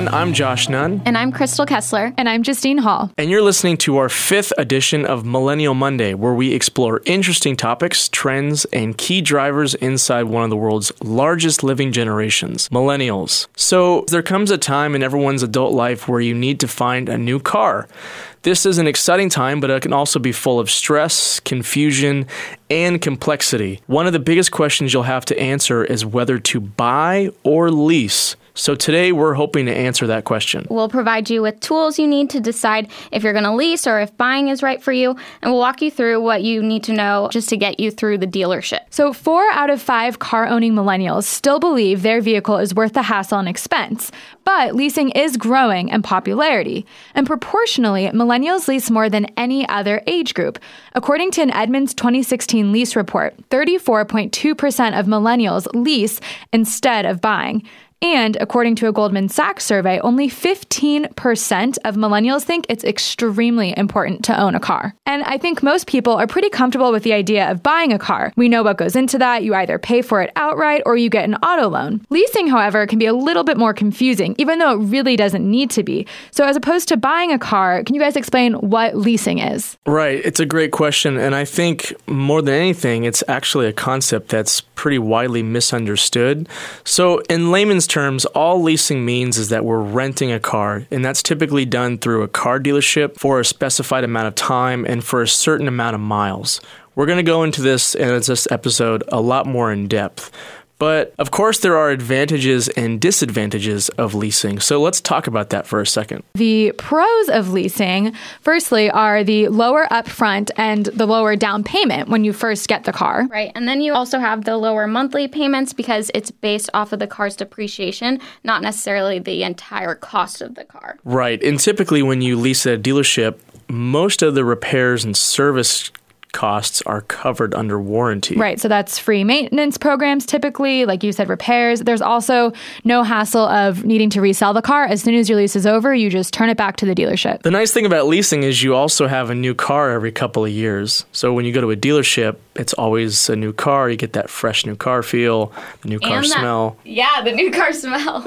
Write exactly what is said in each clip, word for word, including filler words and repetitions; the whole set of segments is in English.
I'm Josh Nunn. And I'm Crystal Kessler. And I'm Justine Hall. And you're listening to our fifth edition of Millennial Monday, where we explore interesting topics, trends, and key drivers inside one of the world's largest living generations, millennials. So there comes a time in everyone's adult life where you need to find a new car. This is an exciting time, but it can also be full of stress, confusion, and complexity. One of the biggest questions you'll have to answer is whether to buy or lease. So today we're hoping to answer that question. We'll provide you with tools you need to decide if you're going to lease or if buying is right for you, and we'll walk you through what you need to know just to get you through the dealership. So four out of five car-owning millennials still believe their vehicle is worth the hassle and expense, but leasing is growing in popularity. And proportionally, millennials lease more than any other age group. According to an Edmunds twenty sixteen lease report, thirty-four point two percent of millennials lease instead of buying. And according to a Goldman Sachs survey, only fifteen percent of millennials think it's extremely important to own a car. And I think most people are pretty comfortable with the idea of buying a car. We know what goes into that. You either pay for it outright or you get an auto loan. Leasing, however, can be a little bit more confusing, even though it really doesn't need to be. So as opposed to buying a car, can you guys explain what leasing is? Right. It's a great question. And I think more than anything, it's actually a concept that's pretty widely misunderstood. So in layman's terms, all leasing means is that we're renting a car, and that's typically done through a car dealership for a specified amount of time and for a certain amount of miles. We're going to go into this in this episode a lot more in depth. But, of course, there are advantages and disadvantages of leasing. So let's talk about that for a second. The pros of leasing, firstly, are the lower upfront and the lower down payment when you first get the car. Right. And then you also have the lower monthly payments because it's based off of the car's depreciation, not necessarily the entire cost of the car. Right. And typically when you lease at a dealership, most of the repairs and service costs are covered under warranty. Right. So that's free maintenance programs typically, like you said, repairs. There's also no hassle of needing to resell the car. As soon as your lease is over, you just turn it back to the dealership. The nice thing about leasing is you also have a new car every couple of years. So when you go to a dealership, it's always a new car. You get that fresh new car feel, the new car and that, smell. Yeah, the new car smell.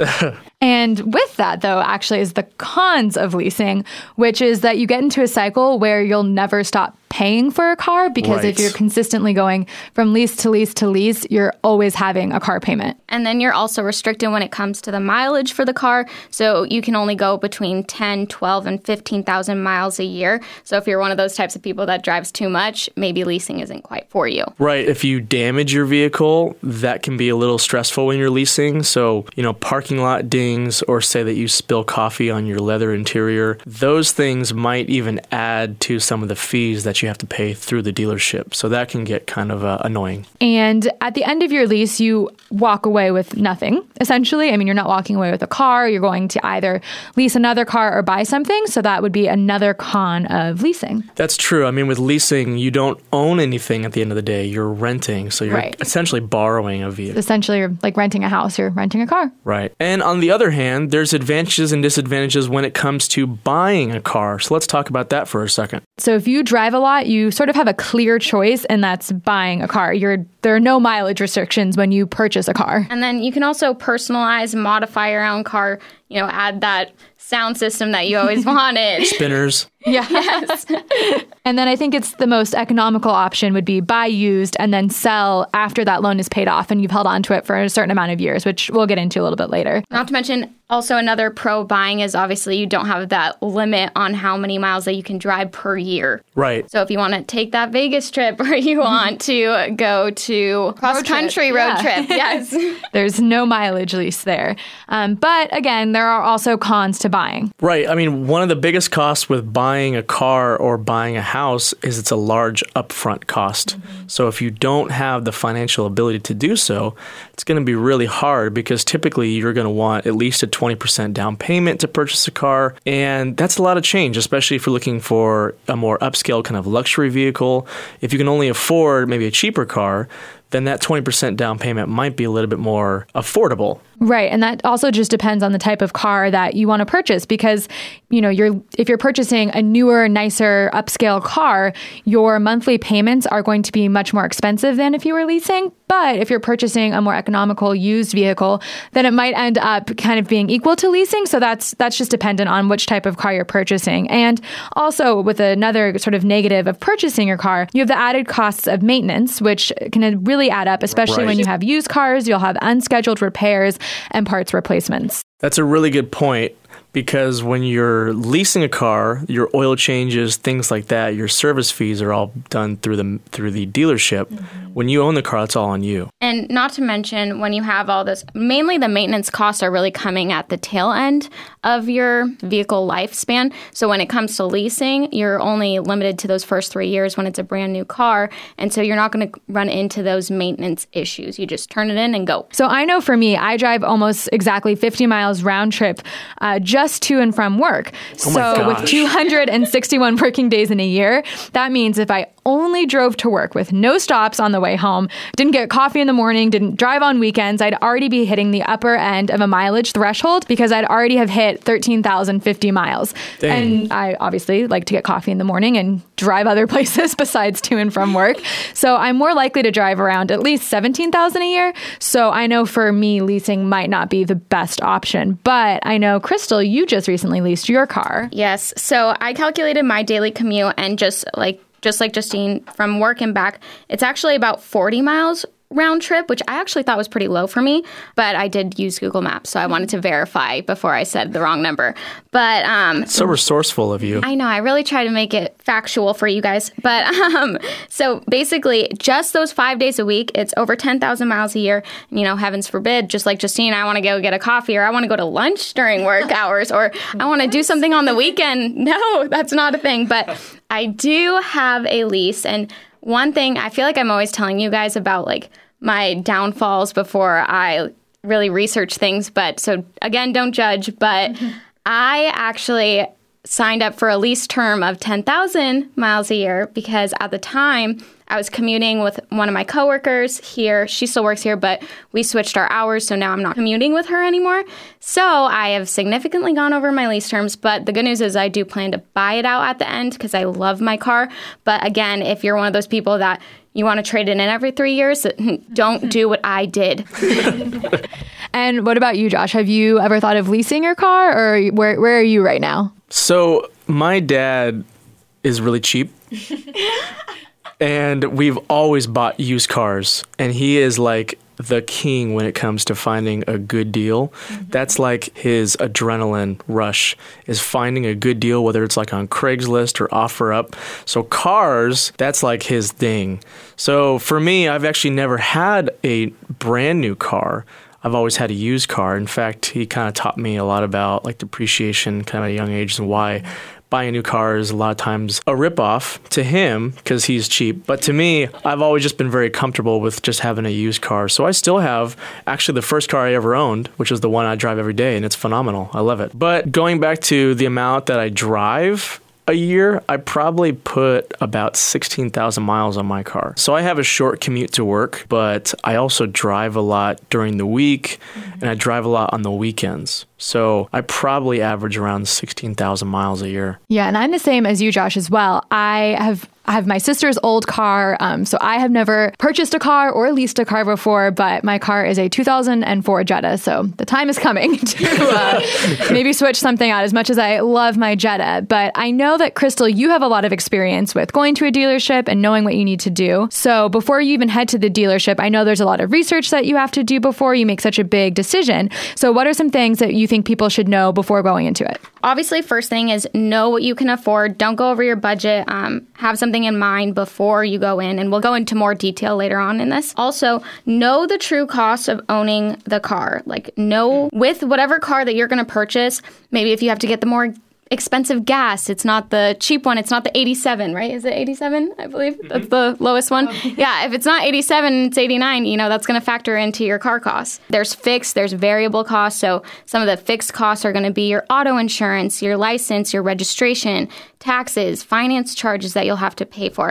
And with that, though, actually is the cons of leasing, which is that you get into a cycle where you'll never stop paying for a car because right. if you're consistently going from lease to lease to lease, you're always having a car payment. And then you're also restricted when it comes to the mileage for the car. So you can only go between ten, twelve, and fifteen thousand miles a year. So if you're one of those types of people that drives too much, maybe leasing isn't quite for you. Right. If you damage your vehicle, that can be a little stressful when you're leasing. So, you know, parking lot dings, or say that you spill coffee on your leather interior, those things might even add to some of the fees that you have to pay through the dealership. So that can get kind of uh, annoying. And at the end of your lease, you walk away with nothing, essentially. I mean, you're not walking away with a car. You're going to either lease another car or buy something. So that would be another con of leasing. That's true. I mean, with leasing, you don't own anything at the end of the day. You're renting. So you're right. essentially borrowing a vehicle. Essentially, you're like renting a house. You're renting a car. Right. And on the other hand, there's advantages and disadvantages when it comes to buying a car. So let's talk about that for a second. So if you drive a lot, you sort of have a clear choice, and that's buying a car. You're there are no mileage restrictions when you purchase a car. And then you can also personalize, modify your own car, you know, add that sound system that you always wanted. Spinners. Yeah. Yes. And then I think it's the most economical option would be buy used and then sell after that loan is paid off and you've held on to it for a certain amount of years, which we'll get into a little bit later. Not to mention, also another pro buying is obviously you don't have that limit on how many miles that you can drive per year. Right. So if you want to take that Vegas trip or you want to go to cross-country road, road trip, yeah. yes. There's no mileage lease there. Um, but again, there are also cons to buying. Right. I mean, one of the biggest costs with buying a car or buying a house is it's a large upfront cost. Mm-hmm. So if you don't have the financial ability to do so, it's going to be really hard because typically you're going to want at least a twenty percent down payment to purchase a car. And that's a lot of change, especially if you're looking for a more upscale kind of luxury vehicle. If you can only afford maybe a cheaper car, then that twenty percent down payment might be a little bit more affordable. Right. And that also just depends on the type of car that you want to purchase because, you know, you're if you're purchasing a newer, nicer, upscale car, your monthly payments are going to be much more expensive than if you were leasing. But if you're purchasing a more economical used vehicle, then it might end up kind of being equal to leasing. So that's that's just dependent on which type of car you're purchasing. And also with another sort of negative of purchasing your car, you have the added costs of maintenance, which can really add up, especially Right. when you have used cars, you'll have unscheduled repairs and parts replacements. That's a really good point because when you're leasing a car, your oil changes, things like that, your service fees are all done through the through the dealership. Mm-hmm. When you own the car, it's all on you. And not to mention, when you have all this, mainly the maintenance costs are really coming at the tail end of your vehicle lifespan. So when it comes to leasing, you're only limited to those first three years when it's a brand new car. And so you're not going to run into those maintenance issues. You just turn it in and go. So I know for me, I drive almost exactly fifty miles round trip uh, just to and from work. Oh my so with gosh. two hundred sixty-one working days in a year, that means if I only drove to work with no stops on the way home, didn't get coffee in the morning, didn't drive on weekends, I'd already be hitting the upper end of a mileage threshold because I'd already have hit thirteen thousand fifty miles. Dang. And I obviously like to get coffee in the morning and drive other places besides to and from work. So I'm more likely to drive around at least seventeen thousand a year. So I know for me, leasing might not be the best option. But I know, Crystal, you just recently leased your car. Yes. So I calculated my daily commute and just like just like Justine, from work and back, it's actually about forty miles round trip, which I actually thought was pretty low for me, but I did use Google Maps, so I wanted to verify before I said the wrong number. But um, So resourceful of you. I know, I really try to make it factual for you guys. But um, so basically, just those five days a week, it's over ten thousand miles a year. You know, heavens forbid, just like Justine, I want to go get a coffee, or I want to go to lunch during work hours, or I want to do something on the weekend. No, that's not a thing. But I do have a lease, and one thing I feel like I'm always telling you guys about, like, my downfalls before I really research things. But so again, don't judge. But mm-hmm. I actually signed up for a lease term of ten thousand miles a year because at the time I was commuting with one of my coworkers here. She still works here, but we switched our hours. So now I'm not commuting with her anymore. So I have significantly gone over my lease terms. But the good news is I do plan to buy it out at the end because I love my car. But again, if you're one of those people that you want to trade it in every three years, don't do what I did. And what about you, Josh? Have you ever thought of leasing your car, or where where are you right now? So my dad is really cheap. And we've always bought used cars. And he is like the king when it comes to finding a good deal. Mm-hmm. That's like his adrenaline rush, is finding a good deal, whether it's like on Craigslist or OfferUp. So cars, that's like his thing. So for me, I've actually never had a brand new car. I've always had a used car. In fact, he kind of taught me a lot about like depreciation kind of at a young age and why buying a new car is a lot of times a ripoff to him because he's cheap. But to me, I've always just been very comfortable with just having a used car. So I still have actually the first car I ever owned, which is the one I drive every day, and it's phenomenal. I love it. But going back to the amount that I drive a year, I probably put about sixteen thousand miles on my car. So I have a short commute to work, but I also drive a lot during the week, mm-hmm. and I drive a lot on the weekends. So I probably average around sixteen thousand miles a year. Yeah, and I'm the same as you, Josh, as well. I have I have my sister's old car, um, so I have never purchased a car or leased a car before, but my car is a two thousand four Jetta, so the time is coming to uh, maybe switch something out, as much as I love my Jetta. But I know that, Crystal, you have a lot of experience with going to a dealership and knowing what you need to do. So before you even head to the dealership, I know there's a lot of research that you have to do before you make such a big decision. So what are some things that you think people should know before going into it? Obviously, first thing is know what you can afford. Don't go over your budget. Um, have something in mind before you go in, and we'll go into more detail later on in this. Also, know the true cost of owning the car. Like, know with whatever car that you're going to purchase, maybe if you have to get the more expensive gas, it's not the cheap one, it's not the eighty-seven, right? Is it eighty-seven? I believe that's the lowest one. Yeah, if it's not eighty-seven, it's eighty-nine, you know, that's going to factor into your car costs. There's fixed, there's variable costs. So some of the fixed costs are going to be your auto insurance, your license, your registration, taxes, finance charges that you'll have to pay for.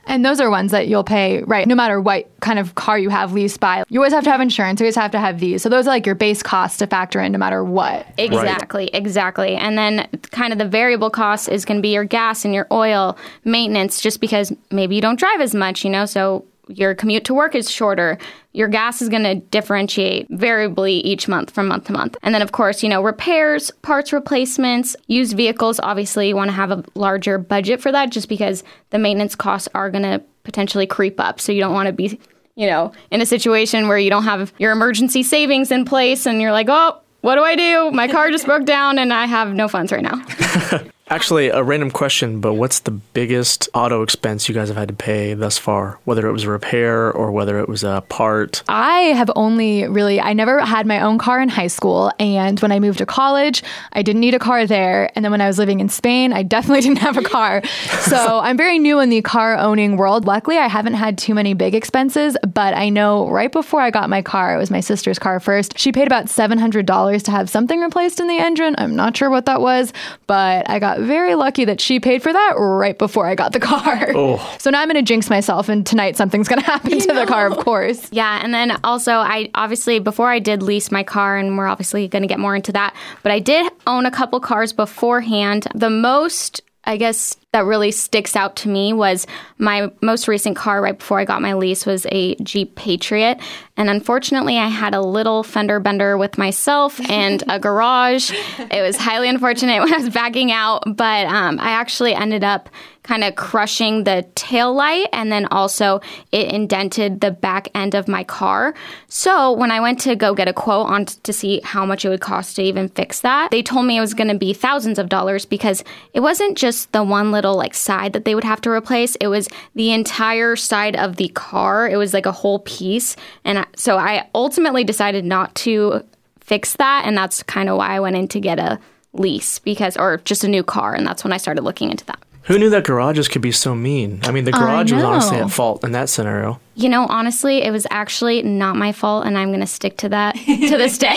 And those are ones that you'll pay, right, no matter what kind of car you have leased by. You always have to have insurance. You always have to have these. So those are like your base costs to factor in no matter what. Exactly, right. exactly. And then kind of the variable cost is going to be your gas and your oil, maintenance, just because maybe you don't drive as much, you know, so your commute to work is shorter. Your gas is going to differentiate variably each month from month to month. And then, of course, you know, repairs, parts replacements, used vehicles. Obviously, you want to have a larger budget for that just because the maintenance costs are going to potentially creep up. So you don't want to be, you know, in a situation where you don't have your emergency savings in place and you're like, oh, what do I do? My car just broke down and I have no funds right now. Actually, a random question, but what's the biggest auto expense you guys have had to pay thus far? Whether it was a repair or whether it was a part? I have only really, I never had my own car in high school. And when I moved to college, I didn't need a car there. And then when I was living in Spain, I definitely didn't have a car. So I'm very new in the car owning world. Luckily, I haven't had too many big expenses, but I know right before I got my car, it was my sister's car first. She paid about seven hundred dollars to have something replaced in the engine. I'm not sure what that was, but I got very lucky that she paid for that right before I got the car. Oh. So now I'm going to jinx myself, and tonight something's going to happen you to know. the car, of course. Yeah, and then also, I obviously, before I did lease my car, and we're obviously going to get more into that, but I did own a couple cars beforehand. The most, I guess, that really sticks out to me was my most recent car right before I got my lease was a Jeep Patriot. And unfortunately, I had a little fender bender with myself and a garage. It was highly unfortunate when I was backing out, but um, I actually ended up kind of crushing the tail light, and then also it indented the back end of my car. So when I went to go get a quote on t- to see how much it would cost to even fix that, they told me it was going to be thousands of dollars because it wasn't just the one little like side that they would have to replace. It was the entire side of the car. It was like a whole piece. And I, so I ultimately decided not to fix that. And that's kind of why I went in to get a lease because, or just a new car. And that's when I started looking into that. Who knew that garages could be so mean? I mean, the garage was honestly at fault in that scenario. You know, honestly, it was actually not my fault, and I'm going to stick to that to this day.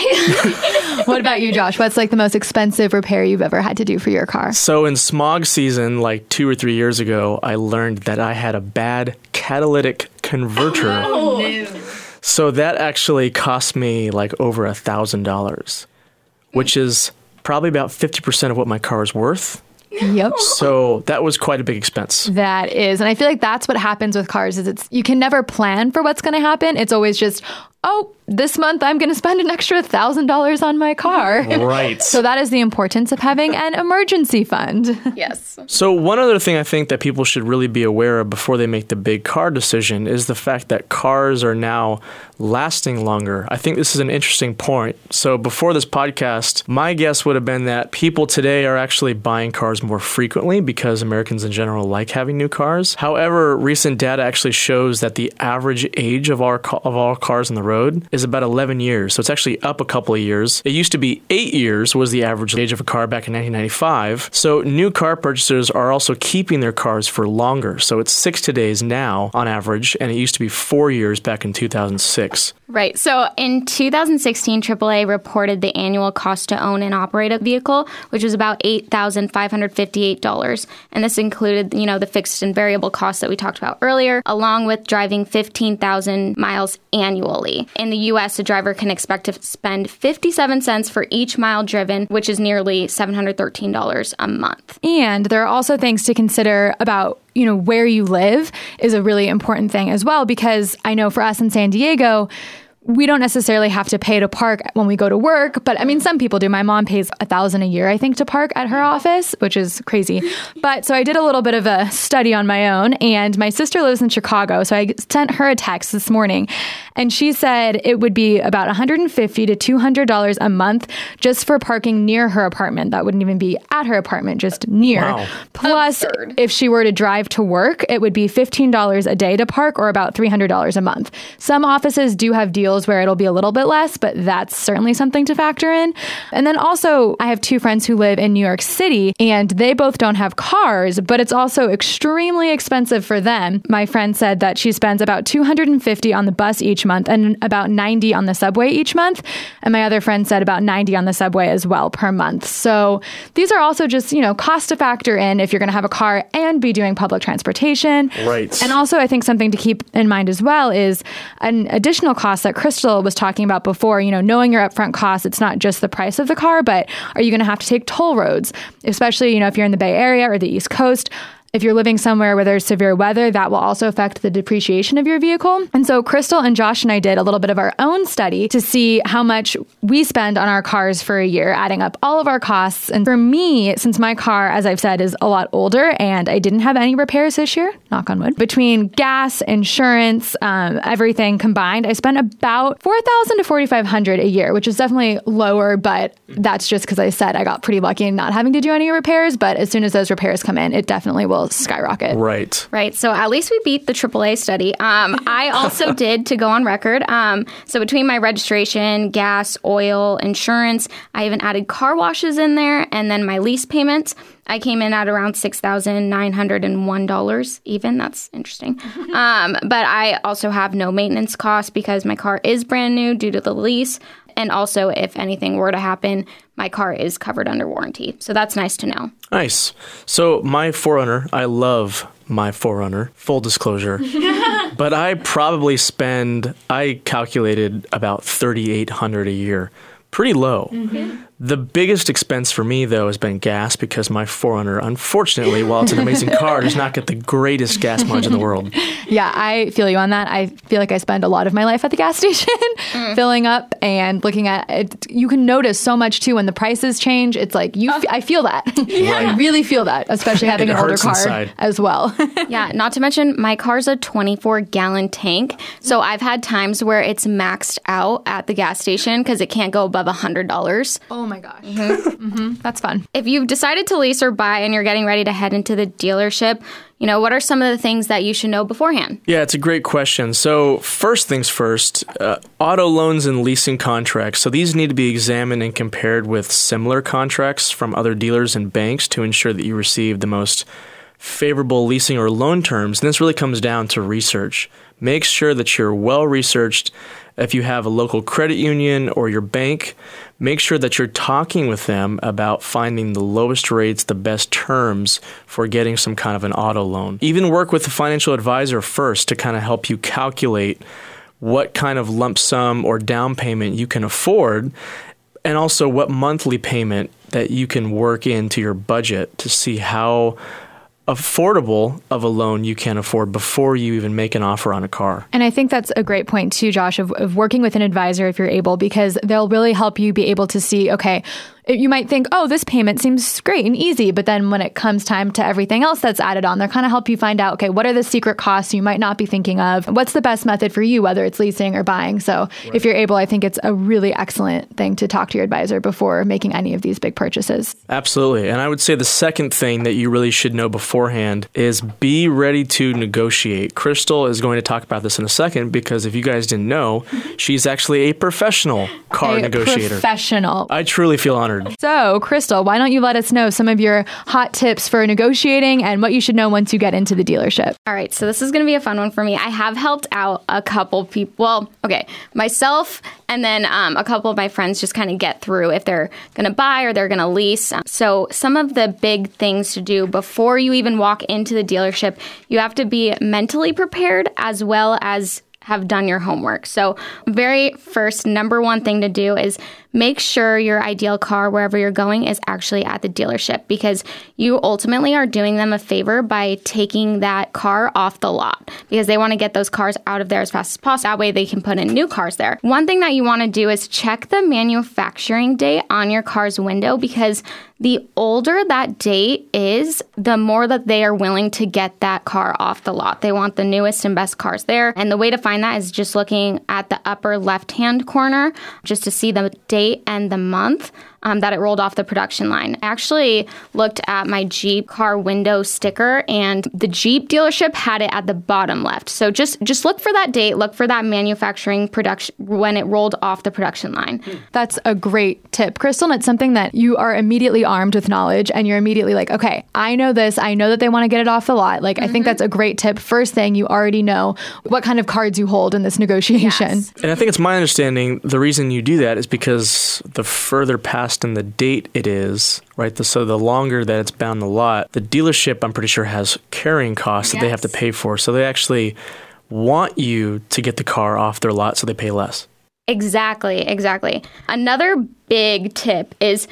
What about you, Josh? What's like the most expensive repair you've ever had to do for your car? So in smog season, like two or three years ago, I learned that I had a bad catalytic converter. Oh, no. So that actually cost me like over a thousand dollars, which is probably about fifty percent of what my car is worth. Yep. So that was quite a big expense. That is. And I feel like that's what happens with cars is it's you can never plan for what's going to happen. It's always just, oh, this month I'm going to spend an extra one thousand dollars on my car. Right. So that is the importance of having an emergency fund. Yes. So one other thing I think that people should really be aware of before they make the big car decision is the fact that cars are now lasting longer. I think this is an interesting point. So before this podcast, my guess would have been that people today are actually buying cars more frequently because Americans in general like having new cars. However, recent data actually shows that the average age of our of all cars on the road is about eleven years. So it's actually up a couple of years. It used to be eight years was the average age of a car back in nineteen ninety-five. So new car purchasers are also keeping their cars for longer. So it's six to days now on average, and it used to be four years back in two thousand six. Right. So in two thousand sixteen, triple A reported the annual cost to own and operate a vehicle, which was about eight thousand five hundred fifty-eight dollars. And this included, you know, the fixed and variable costs that we talked about earlier, along with driving fifteen thousand miles annually. In the U S, a driver can expect to spend fifty-seven cents for each mile driven, which is nearly seven hundred thirteen dollars a month. And there are also things to consider about, you know, where you live is a really important thing as well, because I know for us in San Diego, we don't necessarily have to pay to park when we go to work, but I mean, some people do. My mom pays a thousand a year, I think, to park at her office, which is crazy. But so I did a little bit of a study on my own, and my sister lives in Chicago. So I sent her a text this morning, and she said it would be about one hundred fifty to two hundred dollars a month just for parking near her apartment. That wouldn't even be at her apartment, just near. Wow. Plus, Absurd. if she were to drive to work, it would be fifteen dollars a day to park, or about three hundred dollars a month. Some offices do have deals deals where it'll be a little bit less, but that's certainly something to factor in. And then also, I have two friends who live in New York City, and they both don't have cars, but it's also extremely expensive for them. My friend said that she spends about two hundred fifty dollars on the bus each month and about ninety dollars on the subway each month. And my other friend said about ninety dollars on the subway as well per month. So these are also just, you know, cost to factor in if you're going to have a car and be doing public transportation. Right. And also, I think something to keep in mind as well is an additional cost that Crystal was talking about before, you know, knowing your upfront costs. It's not just the price of the car, but are you going to have to take toll roads, especially, you know, if you're in the Bay Area or the East Coast? If you're living somewhere where there's severe weather, that will also affect the depreciation of your vehicle. And so Crystal and Josh and I did a little bit of our own study to see how much we spend on our cars for a year, adding up all of our costs. And for me, since my car, as I've said, is a lot older and I didn't have any repairs this year, knock on wood, between gas, insurance, um, everything combined, I spent about four thousand dollars to four thousand five hundred dollars a year, which is definitely lower, but that's just because I said I got pretty lucky in not having to do any repairs. But as soon as those repairs come in, it definitely will skyrocket. Right. Right. So at least we beat the triple A study. Um, I also did, to go on record. Um, so between my registration, gas, oil, insurance, I even added car washes in there, and then my lease payments, I came in at around six thousand nine hundred one dollars even. That's interesting. Um, but I also have no maintenance costs because my car is brand new due to the lease. And also, if anything were to happen, my car is covered under warranty. So that's nice to know. Nice. So my four runner, I love my four runner, full disclosure. But I probably spend, I calculated about thirty-eight hundred dollars a year. Pretty low. Mm-hmm. The biggest expense for me, though, has been gas because my four runner, unfortunately, while it's an amazing car, does not get the greatest gas mileage in the world. Yeah, I feel you on that. I feel like I spend a lot of my life at the gas station mm. filling up and looking at it. You can notice so much, too, when the prices change. It's like, you. F- I feel that. Yeah. I really feel that, especially having it an older car inside. As well. Yeah, not to mention, my car's a twenty-four gallon tank. So I've had times where it's maxed out at the gas station because it can't go above one hundred dollars. Oh, my gosh. Mm-hmm. Mm-hmm. That's fun. If you've decided to lease or buy and you're getting ready to head into the dealership, you know, what are some of the things that you should know beforehand? Yeah, it's a great question. So first things first, uh, auto loans and leasing contracts. So these need to be examined and compared with similar contracts from other dealers and banks to ensure that you receive the most favorable leasing or loan terms. And this really comes down to research. Make sure that you're well researched. If you have a local credit union or your bank, make sure that you're talking with them about finding the lowest rates, the best terms for getting some kind of an auto loan. Even work with a financial advisor first to kind of help you calculate what kind of lump sum or down payment you can afford, and also what monthly payment that you can work into your budget to see how affordable of a loan you can afford before you even make an offer on a car. And I think that's a great point too, Josh, of, of working with an advisor if you're able, because they'll really help you be able to see, okay, you might think, oh, this payment seems great and easy. But then when it comes time to everything else that's added on, they're kind of help you find out, okay, what are the secret costs you might not be thinking of? What's the best method for you, whether it's leasing or buying? So right. If you're able, I think it's a really excellent thing to talk to your advisor before making any of these big purchases. Absolutely. And I would say the second thing that you really should know beforehand is be ready to negotiate. Crystal is going to talk about this in a second because if you guys didn't know, she's actually a professional car a negotiator. Professional. I truly feel honored. So, Crystal, why don't you let us know some of your hot tips for negotiating and what you should know once you get into the dealership? All right, so this is going to be a fun one for me. I have helped out a couple people, well, okay, myself and then um, a couple of my friends just kind of get through if they're going to buy or they're going to lease. So some of the big things to do before you even walk into the dealership, you have to be mentally prepared as well as have done your homework. So very first, number one thing to do is make sure your ideal car, wherever you're going, is actually at the dealership because you ultimately are doing them a favor by taking that car off the lot because they want to get those cars out of there as fast as possible. That way they can put in new cars there. One thing that you want to do is check the manufacturing date on your car's window because the older that date is, the more that they are willing to get that car off the lot. They want the newest and best cars there. And the way to find that is just looking at the upper left-hand corner just to see the date and the month um, that it rolled off the production line. I actually looked at my Jeep car window sticker, and the Jeep dealership had it at the bottom left. So just, just look for that date, look for that manufacturing production when it rolled off the production line. That's a great tip, Crystal. And it's something that you are immediately armed with knowledge, and you're immediately like, okay, I know this. I know that they want to get it off the lot. Like, mm-hmm. I think that's a great tip. First thing, you already know what kind of cards you hold in this negotiation. Yes. And I think it's my understanding the reason you do that is because the further past in the date it is, right? The, so the longer that it's bound the lot, the dealership, I'm pretty sure, has carrying costs yes. that they have to pay for. So they actually want you to get the car off their lot so they pay less. Exactly, exactly. Another big tip is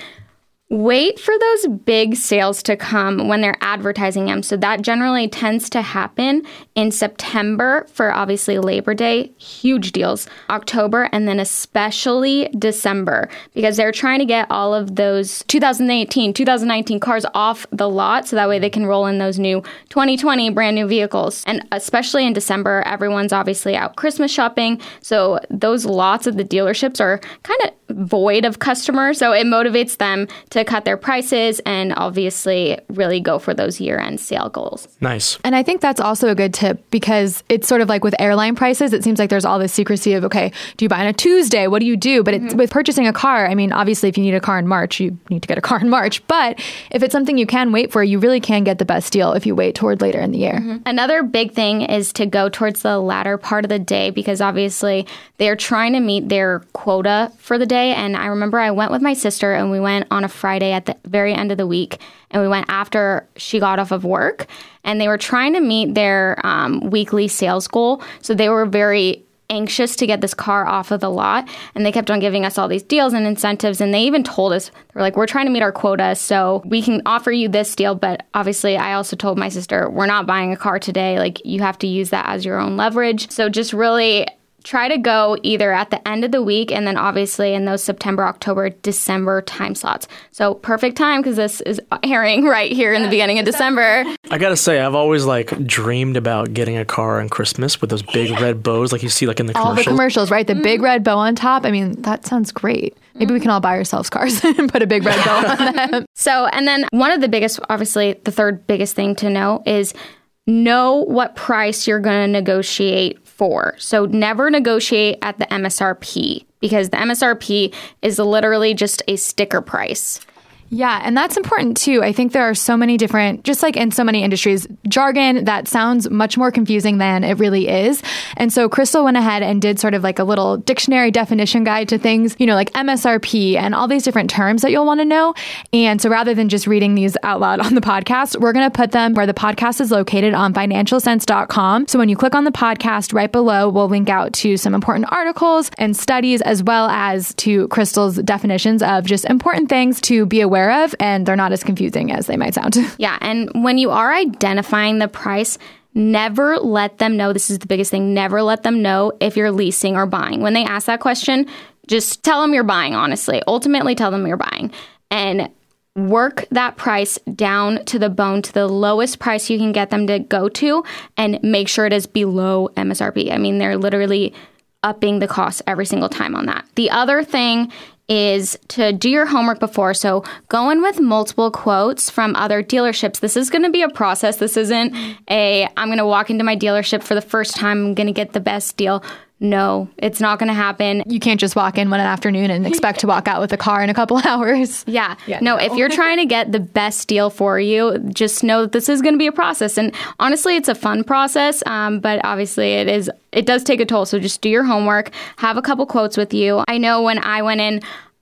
wait for those big sales to come when they're advertising them. So that generally tends to happen in September for obviously Labor Day, huge deals, October, and then especially December, because they're trying to get all of those two thousand eighteen, two thousand nineteen cars off the lot so that way they can roll in those new twenty twenty brand new vehicles. And especially in December, everyone's obviously out Christmas shopping. So those lots of the dealerships are kind of void of customers. So it motivates them to cut their prices and obviously really go for those year-end sale goals. Nice. And I think that's also a good tip because it's sort of like with airline prices, it seems like there's all this secrecy of, okay, do you buy on a Tuesday? What do you do? But it's, mm-hmm. with purchasing a car, I mean, obviously if you need a car in March, you need to get a car in March. But if it's something you can wait for, you really can get the best deal if you wait toward later in the year. Mm-hmm. Another big thing is to go towards the latter part of the day because obviously they're trying to meet their quota for the day. And I remember I went with my sister and we went on a Friday at the very end of the week. And we went after she got off of work. And they were trying to meet their um, weekly sales goal. So they were very anxious to get this car off of the lot. And they kept on giving us all these deals and incentives. And they even told us, they were like, we're trying to meet our quota. So we can offer you this deal. But obviously, I also told my sister, we're not buying a car today. Like, you have to use that as your own leverage. So just really try to go either at the end of the week and then obviously in those September, October, December time slots. So perfect time because this is airing right here in the beginning of December. I gotta say, I've always like dreamed about getting a car on Christmas with those big red bows like you see like in the commercials. All the commercials, right? The mm-hmm. big red bow on top. I mean, that sounds great. Maybe we can all buy ourselves cars and put a big red bow on them. So, and then one of the biggest, obviously the third biggest thing to know is know what price you're going to negotiate for. So never negotiate at the M S R P because the M S R P is literally just a sticker price. Yeah, and that's important too. I think there are so many different, just like in so many industries, jargon that sounds much more confusing than it really is. And so Crystal went ahead and did sort of like a little dictionary definition guide to things, you know, like M S R P and all these different terms that you'll want to know. And so rather than just reading these out loud on the podcast, we're going to put them where the podcast is located on financial sense dot com. So when you click on the podcast right below, we'll link out to some important articles and studies as well as to Crystal's definitions of just important things to be aware of, and they're not as confusing as they might sound. Yeah, and when you are identifying the price, never let them know, this is the biggest thing, never let them know if you're leasing or buying. When they ask that question, just tell them you're buying, honestly. Ultimately, tell them you're buying. And work that price down to the bone, to the lowest price you can get them to go to, and make sure it is below M S R P. I mean, they're literally upping the cost every single time on that. The other thing is to do your homework before. So go in with multiple quotes from other dealerships. This is going to be a process. This isn't a, I'm going to walk into my dealership for the first time, I'm going to get the best deal. No, it's not going to happen. You can't just walk in one afternoon and expect to walk out with a car in a couple hours. Yeah. yeah no, no, if you're trying to get the best deal for you, just know that this is going to be a process. And honestly, it's a fun process, um, but obviously it is. It does take a toll. So just do your homework, have a couple quotes with you. I know when I went in,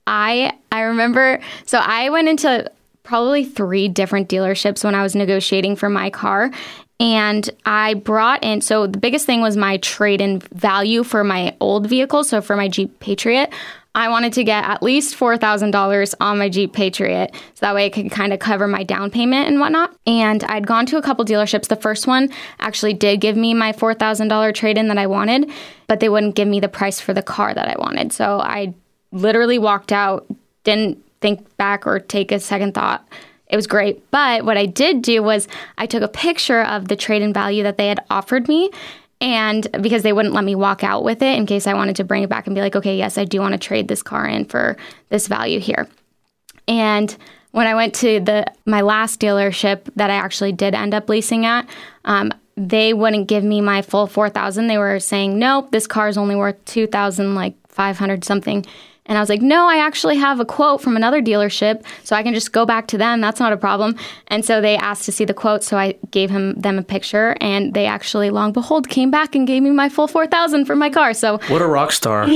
I I remember, so I went into probably three different dealerships when I was negotiating for my car. And I brought in, so the biggest thing was my trade-in value for my old vehicle. So for my Jeep Patriot, I wanted to get at least four thousand dollars on my Jeep Patriot. So that way it could kind of cover my down payment and whatnot. And I'd gone to a couple dealerships. The first one actually did give me my four thousand dollars trade-in that I wanted, but they wouldn't give me the price for the car that I wanted. So I literally walked out, didn't think back or take a second thought. It was great. But what I did do was I took a picture of the trade-in value that they had offered me. And because they wouldn't let me walk out with it in case I wanted to bring it back and be like, okay, yes, I do want to trade this car in for this value here. And when I went to the my last dealership that I actually did end up leasing at, um, they wouldn't give me my full four thousand. They were saying, nope, this car is only worth two thousand, like five hundred something. And I was like, no, I actually have a quote from another dealership, so I can just go back to them. That's not a problem. And so they asked to see the quote, so I gave him them a picture, and they actually, long behold, came back and gave me my full four thousand for my car. So what a rock star.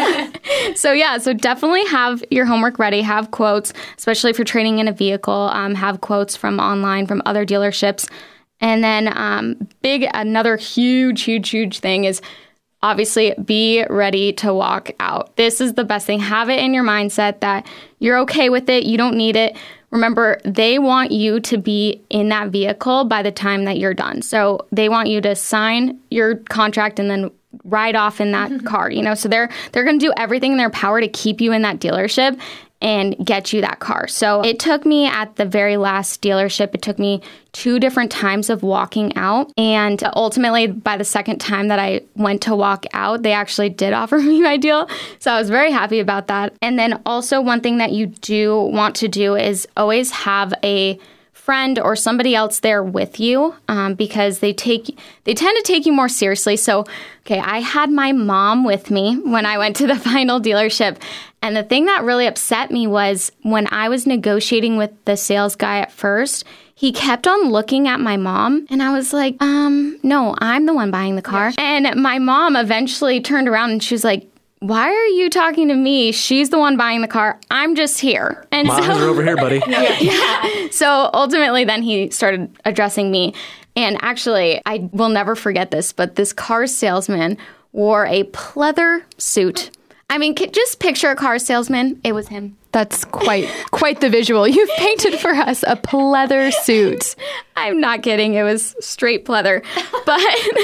So yeah, so definitely have your homework ready. Have quotes, especially if you're trading in a vehicle. Um, have quotes from online, from other dealerships. And then um, big, another huge, huge, huge thing is obviously be ready to walk out. This is the best thing. Have it in your mindset that you're okay with it. You don't need it. Remember, they want you to be in that vehicle by the time that you're done. So they want you to sign your contract and then ride off in that mm-hmm. car, you know? So they're they're going to do everything in their power to keep you in that dealership and get you that car. So it took me at the very last dealership, it took me two different times of walking out. And ultimately, by the second time that I went to walk out, they actually did offer me my deal. So I was very happy about that. And then also one thing that you do want to do is always have a friend or somebody else there with you um, because they take they tend to take you more seriously. So, okay, I had my mom with me when I went to the final dealership. And the thing that really upset me was when I was negotiating with the sales guy at first, he kept on looking at my mom. And I was like, um, no, I'm the one buying the car. Yeah. And my mom eventually turned around and she was like, why are you talking to me? She's the one buying the car. I'm just here. And Moms so, are over here, buddy. yeah. yeah. So ultimately, then he started addressing me. And actually, I will never forget this, but this car salesman wore a pleather suit. I mean, just picture a car salesman. It was him. That's quite quite the visual you've painted for us, a pleather suit. I'm not kidding. It was straight pleather. But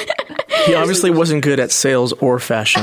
he obviously wasn't good at sales or fashion.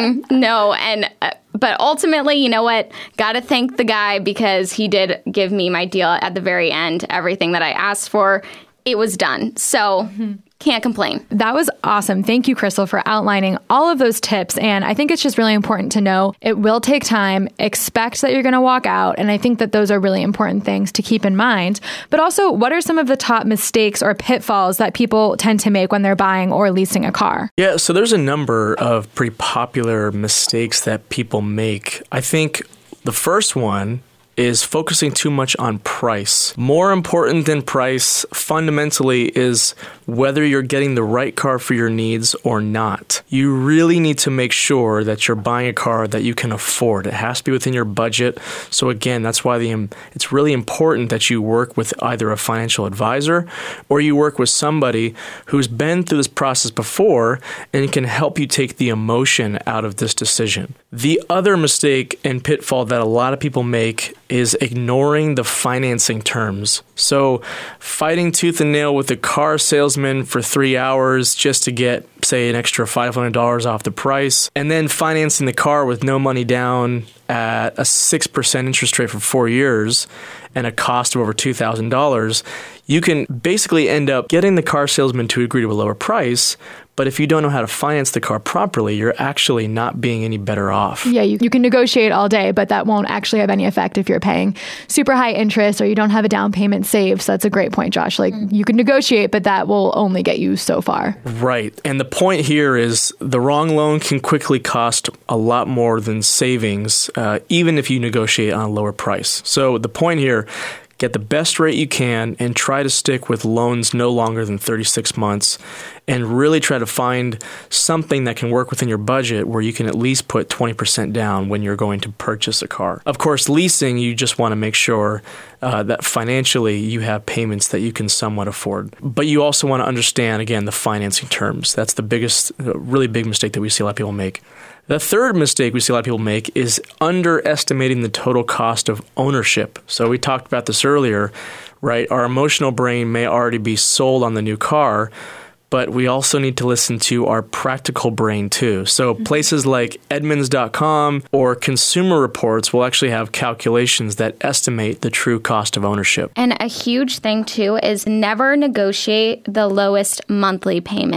No. And uh, but ultimately, you know what? Got to thank the guy because he did give me my deal at the very end. Everything that I asked for, it was done. So mm-hmm. Can't complain. That was awesome. Thank you, Crystal, for outlining all of those tips. And I think it's just really important to know it will take time. Expect that you're going to walk out. And I think that those are really important things to keep in mind. But also, what are some of the top mistakes or pitfalls that people tend to make when they're buying or leasing a car? Yeah, so there's a number of pretty popular mistakes that people make. I think the first one is focusing too much on price. More important than price fundamentally is whether you're getting the right car for your needs or not. You really need to make sure that you're buying a car that you can afford. It has to be within your budget. So again, that's why the it's really important that you work with either a financial advisor or you work with somebody who's been through this process before and can help you take the emotion out of this decision. The other mistake and pitfall that a lot of people make is ignoring the financing terms. So fighting tooth and nail with a car salesman for three hours just to get, say, an extra five hundred dollars off the price, and then financing the car with no money down at a six percent interest rate for four years and a cost of over two thousand dollars, you can basically end up getting the car salesman to agree to a lower price. But if you don't know how to finance the car properly, you're actually not being any better off. Yeah, you, you can negotiate all day, but that won't actually have any effect if you're paying super high interest or you don't have a down payment saved. So that's a great point, Josh. Like mm-hmm. you can negotiate, but that will only get you so far. Right. And the point here is the wrong loan can quickly cost a lot more than savings, uh, even if you negotiate on a lower price. So the point here, get the best rate you can and try to stick with loans no longer than thirty-six months and really try to find something that can work within your budget where you can at least put twenty percent down when you're going to purchase a car. Of course, leasing, you just want to make sure uh, that financially you have payments that you can somewhat afford. But you also want to understand, again, the financing terms. That's the biggest, really big mistake that we see a lot of people make. The third mistake we see a lot of people make is underestimating the total cost of ownership. So we talked about this earlier, right? Our emotional brain may already be sold on the new car, but we also need to listen to our practical brain too. So places like Edmunds dot com or Consumer Reports will actually have calculations that estimate the true cost of ownership. And a huge thing too is never negotiate the lowest monthly payment.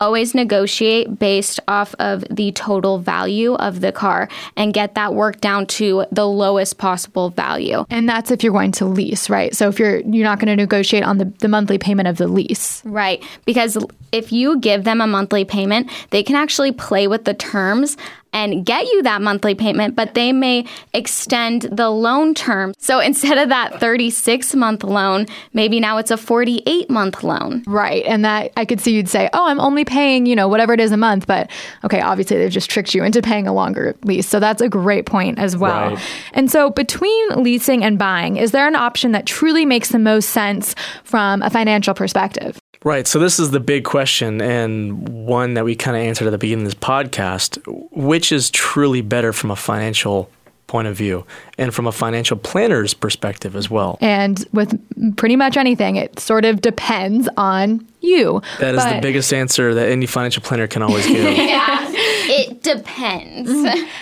always negotiate based off of the total value of the car and get that worked down to the lowest possible value. And that's if you're going to lease, right? So if you're you're not going to negotiate on the, the monthly payment of the lease. Right. Because if you give them a monthly payment, they can actually play with the terms and get you that monthly payment, but they may extend the loan term. So instead of that thirty-six month loan, maybe now it's a forty-eight month loan. Right. And that I could see you'd say, oh, I'm only paying, you know, whatever it is a month. But okay, obviously they've just tricked you into paying a longer lease. So that's a great point as well. Right. And so between leasing and buying, is there an option that truly makes the most sense from a financial perspective? Right. So this is the big question, and one that we kind of answered at the beginning of this podcast. Which is truly better from a financial point of view and from a financial planner's perspective as well? And with pretty much anything, it sort of depends on you. That is but... the biggest answer that any financial planner can always give. Yeah, it depends.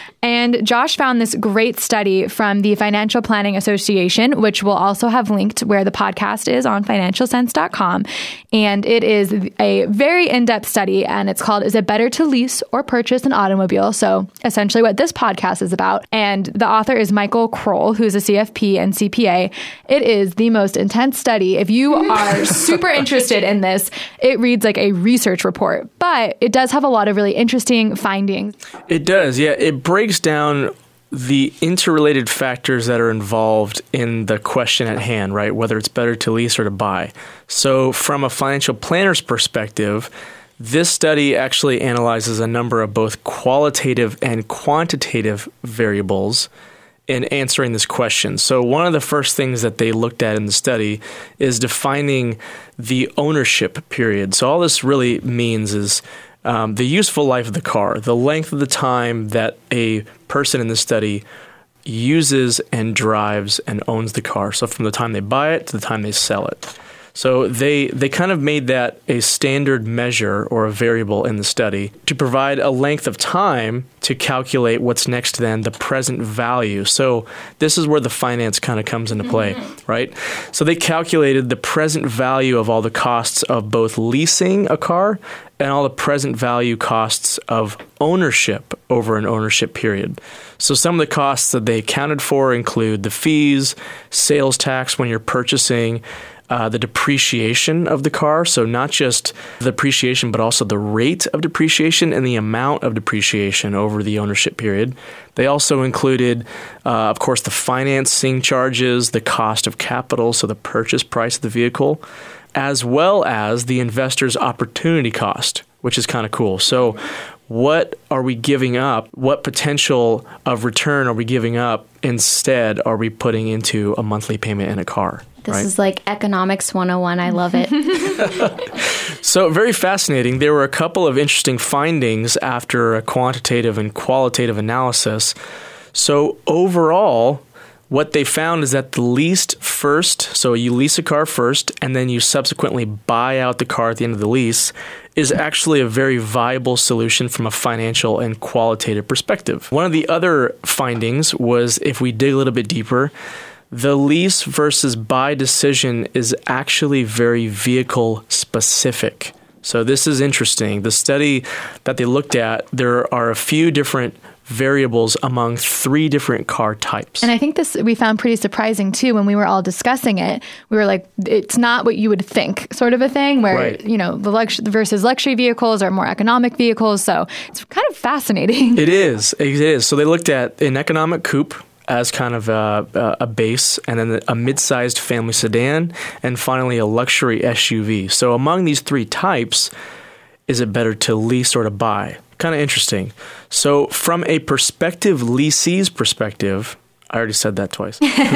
And Josh found this great study from the Financial Planning Association, which we'll also have linked where the podcast is on financial sense dot com. And it is a very in-depth study, and it's called, Is It Better to Lease or Purchase an Automobile? So essentially what this podcast is about. And the author is Michael Kroll, who's a C F P and C P A. It is the most intense study. If you are super interested in this, it reads like a research report, but it does have a lot of really interesting findings. It does, yeah. It breaks down the interrelated factors that are involved in the question at hand, right? Whether it's better to lease or to buy. So from a financial planner's perspective, this study actually analyzes a number of both qualitative and quantitative variables in answering this question. So one of the first things that they looked at in the study is defining the ownership period. So all this really means is Um, the useful life of the car, the length of the time that a person in the study uses and drives and owns the car. So from the time they buy it to the time they sell it. So they they kind of made that a standard measure or a variable in the study to provide a length of time to calculate what's next to then the present value. So this is where the finance kind of comes into play, mm-hmm. right? So they calculated the present value of all the costs of both leasing a car and all the present value costs of ownership over an ownership period. So some of the costs that they accounted for include the fees, sales tax when you're purchasing, Uh, the depreciation of the car, so not just the depreciation, but also the rate of depreciation and the amount of depreciation over the ownership period. They also included, uh, of course, the financing charges, the cost of capital, so the purchase price of the vehicle, as well as the investor's opportunity cost, which is kind of cool. So what are we giving up? What potential of return are we giving up? Instead, are we putting into a monthly payment in a car? This right? is like economics one oh one. I love it. So very fascinating. There were a couple of interesting findings after a quantitative and qualitative analysis. So overall, what they found is that the leased first, so you lease a car first, and then you subsequently buy out the car at the end of the lease, is actually a very viable solution from a financial and qualitative perspective. One of the other findings was, if we dig a little bit deeper, the lease versus buy decision is actually very vehicle specific. So this is interesting. The study that they looked at, there are a few different variables among three different car types. And I think this we found pretty surprising too when we were all discussing it. We were like, it's not what you would think sort of a thing where, right. you know, the lux- versus luxury vehicles are more economic vehicles. So it's kind of fascinating. It is. It is. So they looked at an economic coupe as kind of a, a base, and then a mid-sized family sedan, and finally a luxury S U V. So among these three types, is it better to lease or to buy? Kind of interesting. So from a prospective leasee's perspective, I already said that twice.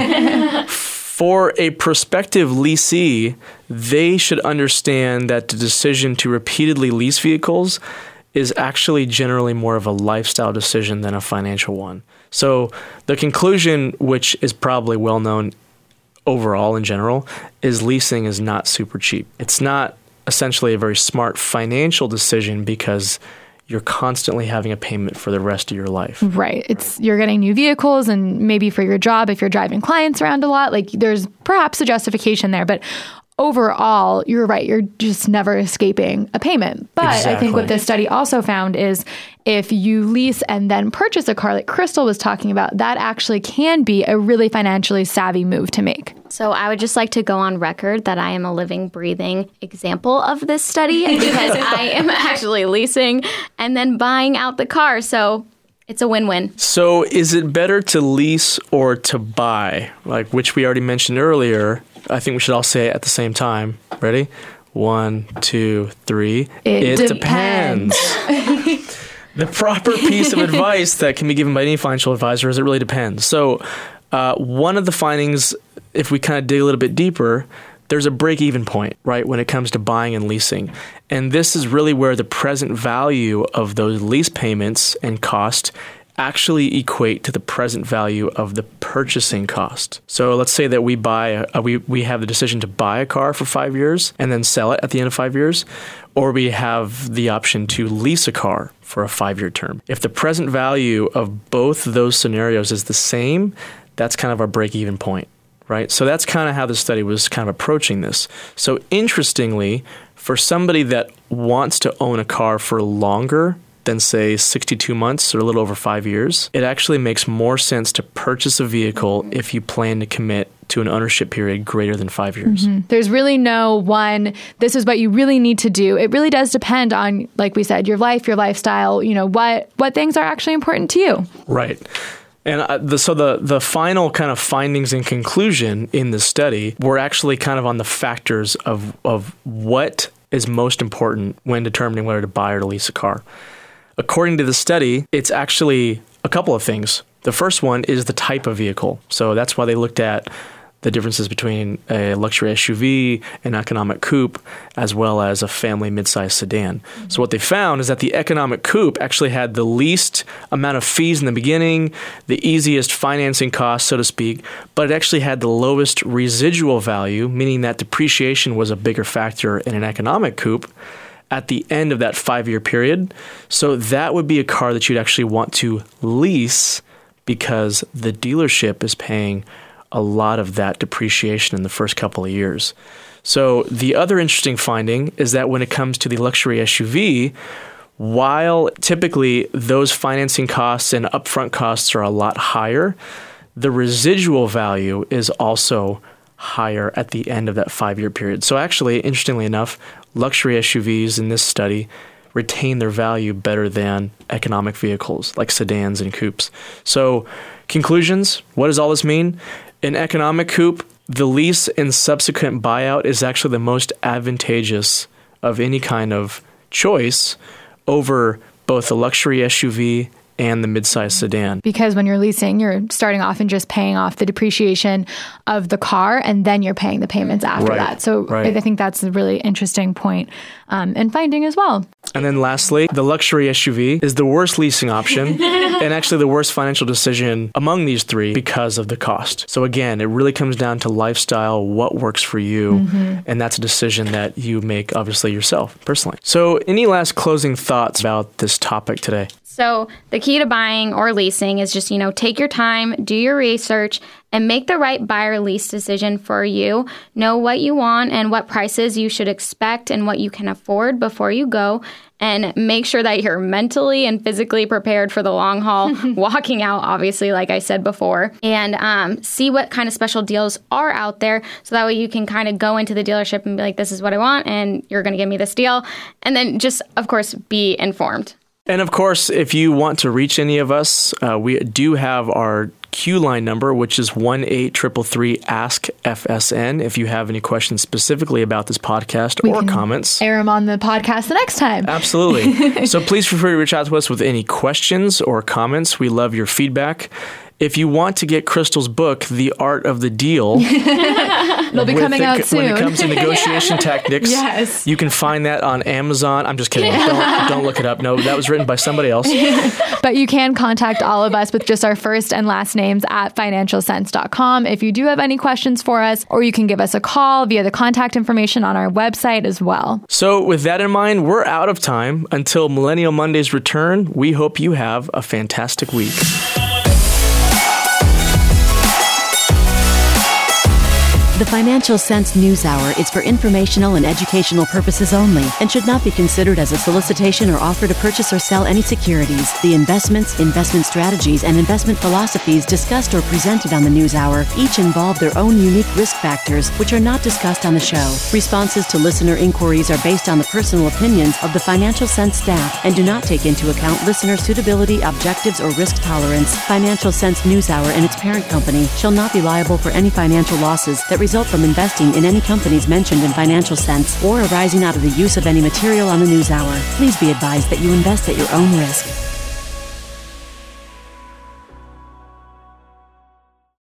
For a prospective leasee, they should understand that the decision to repeatedly lease vehicles is actually generally more of a lifestyle decision than a financial one. So the conclusion, which is probably well known overall in general, is leasing is not super cheap. It's not essentially a very smart financial decision because you're constantly having a payment for the rest of your life. Right. It's you're getting new vehicles, and maybe for your job, if you're driving clients around a lot, like there's perhaps a justification there. But overall, you're right, you're just never escaping a payment. But exactly. I think what this study also found is if you lease and then purchase a car like Crystal was talking about, that actually can be a really financially savvy move to make. So I would just like to go on record that I am a living, breathing example of this study because I am actually leasing and then buying out the car. So it's a win-win. So is it better to lease or to buy? Like, which we already mentioned earlier. I think we should all say it at the same time. Ready? One, two, three. It, it depends. depends. The proper piece of advice that can be given by any financial advisor is it really depends. So uh, one of the findings, if we kind of dig a little bit deeper, there's a break-even point, right, when it comes to buying and leasing. And this is really where the present value of those lease payments and cost actually equate to the present value of the purchasing cost. So let's say that we buy, a, we, we have the decision to buy a car for five years and then sell it at the end of five years, or we have the option to lease a car for a five-year term. If the present value of both those scenarios is the same, that's kind of our break-even point. Right? So that's kind of how the study was kind of approaching this. So interestingly, for somebody that wants to own a car for longer than, say, sixty-two months or a little over five years, it actually makes more sense to purchase a vehicle if you plan to commit to an ownership period greater than five years. Mm-hmm. There's really no one, this is what you really need to do. It really does depend on, like we said, your life, your lifestyle, you know, what, what things are actually important to you. Right. And uh, the, so the, the final kind of findings and conclusion in the study were actually kind of on the factors of, of what is most important when determining whether to buy or to lease a car. According to the study, it's actually a couple of things. The first one is the type of vehicle. So that's why they looked at the differences between a luxury S U V, an economic coupe, as well as a family midsize sedan. Mm-hmm. So what they found is that the economic coupe actually had the least amount of fees in the beginning, the easiest financing costs, so to speak, but it actually had the lowest residual value, meaning that depreciation was a bigger factor in an economic coupe at the end of that five-year period. So that would be a car that you'd actually want to lease because the dealership is paying a lot of that depreciation in the first couple of years. So the other interesting finding is that when it comes to the luxury S U V, while typically those financing costs and upfront costs are a lot higher, the residual value is also higher at the end of that five-year period. So actually, interestingly enough, luxury S U Vs in this study retain their value better than economic vehicles like sedans and coupes. So conclusions, what does all this mean? An economic coupe, the lease and subsequent buyout is actually the most advantageous of any kind of choice over both a luxury S U V and the midsize sedan. Because when you're leasing, you're starting off and just paying off the depreciation of the car, and then you're paying the payments after right. that. So right. I think that's a really interesting point um, and finding as well. And then lastly, the luxury S U V is the worst leasing option and actually the worst financial decision among these three because of the cost. So again, it really comes down to lifestyle, what works for you, mm-hmm. and that's a decision that you make obviously yourself personally. So any last closing thoughts about this topic today? So the key to buying or leasing is just, you know, take your time, do your research, and make the right buy or lease decision for you. Know what you want and what prices you should expect and what you can afford before you go. And make sure that you're mentally and physically prepared for the long haul, walking out, obviously, like I said before. And um, see what kind of special deals are out there so that way you can kind of go into the dealership and be like, this is what I want, and you're going to give me this deal. And then just, of course, be informed. And of course, if you want to reach any of us, uh, we do have our Q line number, which is one eight three three three ask F S N. If you have any questions specifically about this podcast we or can comments, air them on the podcast the next time. Absolutely. So please feel free to reach out to us with any questions or comments. We love your feedback. If you want to get Crystal's book, The Art of the Deal, it'll be coming it, out soon. When it comes to negotiation tactics, yes. You can find that on Amazon. I'm just kidding. Don't, don't look it up. No, that was written by somebody else. But you can contact all of us with just our first and last names at financial sense dot com if you do have any questions for us, or you can give us a call via the contact information on our website as well. So with that in mind, we're out of time. Until Millennial Monday's return, we hope you have a fantastic week. The Financial Sense News Hour is for informational and educational purposes only and should not be considered as a solicitation or offer to purchase or sell any securities. The investments, investment strategies, and investment philosophies discussed or presented on the News Hour each involve their own unique risk factors which are not discussed on the show. Responses to listener inquiries are based on the personal opinions of the Financial Sense staff and do not take into account listener suitability, objectives, or risk tolerance. Financial Sense News Hour and its parent company shall not be liable for any financial losses that result from investing in any companies mentioned in Financial Sense or arising out of the use of any material on the News Hour. Please be advised that you invest at your own risk.